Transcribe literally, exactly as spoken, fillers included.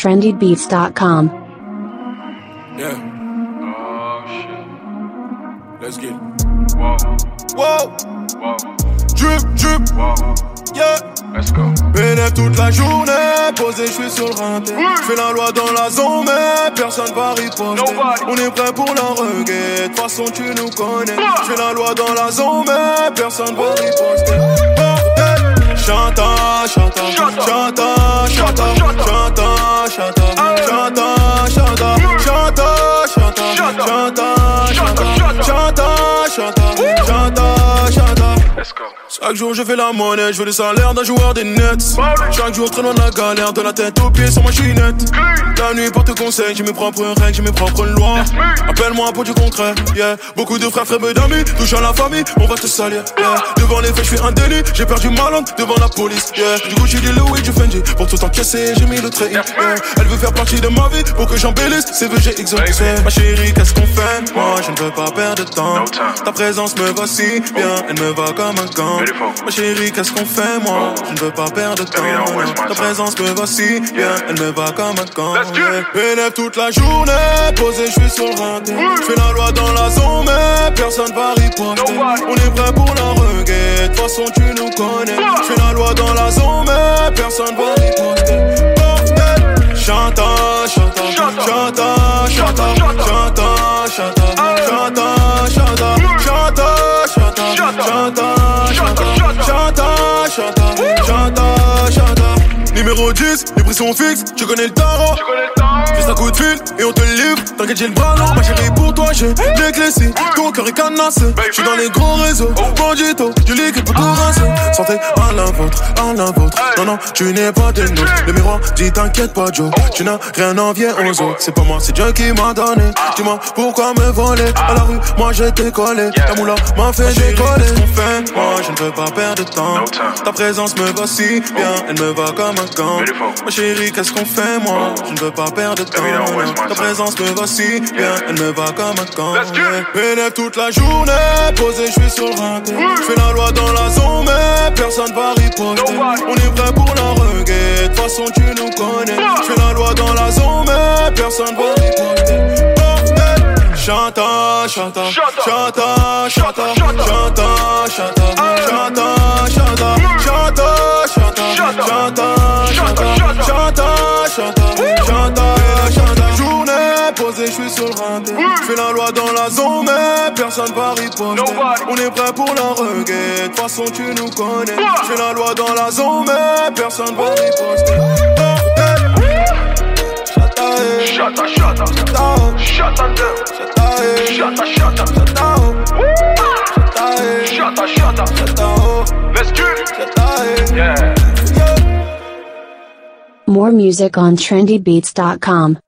trendy beats dot com. Yeah. Oh shit. Let's get it. Whoa. Wow. Whoa. Drip, drip. Whoa. Yeah. Let's go. Bénéf toute la journée, posé, je suis sur le rinté. J'fais la loi dans la zone, mais personne va riposter. Nobody. On est prêt pour la reguette, de toute façon tu nous connais. J'fais la loi dans la zone, mais personne va riposter. Bordel. Chanta, chanta, chanta, chanta, chanta, chanta, chanta, chanta, chanta, chanta, chanta, chanta, chanta, chanta, chanta. Let's go. Chaque jour je fais la monnaie, je veux le salaire d'un joueur des Nets. Chaque jour très loin de la galère, de la tête aux pieds sur ma chinette. La nuit porte conseil, j'ai mes propres règles, j'ai mes propres lois. Appelle-moi pour du concret, yeah. Beaucoup de frères, frères, d'amis, touche à la famille, on va te salir, yeah. Devant les faits, je fais un délit, j'ai perdu ma langue devant la police, yeah. Du coup j'ai dit Louis, du Fendi, pour tout encaisser, j'ai mis le trait, yeah. Elle veut faire partie de ma vie, pour que j'embellisse, c'est V G X O, c'est ma chérie, qu'est-ce qu'on fait? Moi je ne veux pas perdre de temps. Ta présence me va si bien, elle me va comme un gant. Ma chérie, qu'est-ce qu'on fait, moi? Je ne veux pas perdre de temps. Ta présence me va si bien, elle me va comme un gant. Bénéf toute la journée, posé, je suis sur le rinté. J'fais la loi dans la zone, mais personne va riposter. On est prêt pour la reguette, de toute façon tu nous connais. J'fais la loi dans la zone, mais personne va riposter. Bordel. Chanta, chanta, chanta, chanta, chanta, chanta, chanta, chanta, chanta, chanta, chanta, chanta, chanta, chanta. Numéro dix, les prix sont fixes, tu connais le tarot. Juste un coup de fil et on te livre. T'inquiète, j'ai le bras long, ma chérie, pour toi j'ai les clés si ton cœur est canassé. J'suis dans les gros réseaux, bandito, du liquide pour tout rincer. Santé à la vôtre, à la vôtre. Non, non, tu n'es pas des nôtres. Le miroir dit t'inquiète pas, Joe. Tu n'as rien envié aux autres. C'est pas moi, c'est Dieu qui m'a donné. Dis-moi pourquoi me voler. À la rue, moi je t'ai collé. La moula m'a fait décoller. Qu'est-ce qu'on fait? Moi je ne veux pas perdre de temps. Ta présence me va si bien, elle me va comme un gant. Ma chérie, qu'est-ce qu'on fait? Moi je ne veux pas perdre de temps. Ta présence me va si bien, elle me va comme un gant. Bénéf toute la journée, posé, je suis sur le rinté. J'fais la loi dans la zone, mais personne va riposter. On est prêt pour la reguette, de toute façon tu nous connais. J'fais la loi dans la zone, mais personne va riposter. Bordel. Chanta, chanta, chanta, chanta, chanta, chanta, chanta, chanta, chanta, chanta, chanta, chanta, chanta, chanta. Journée posée, je suis sur le rinté. J'fais la loi dans la zone, mais personne va riposter. On est prêt pour la reguette, de toute façon tu nous connais. J'fais la loi dans la zone, mais personne va riposter. Shut shut up, shut up, shut up, shut up, shut up, shut up, shut up, shut up. Let's get it. Yeah. More music on trendy beats dot com.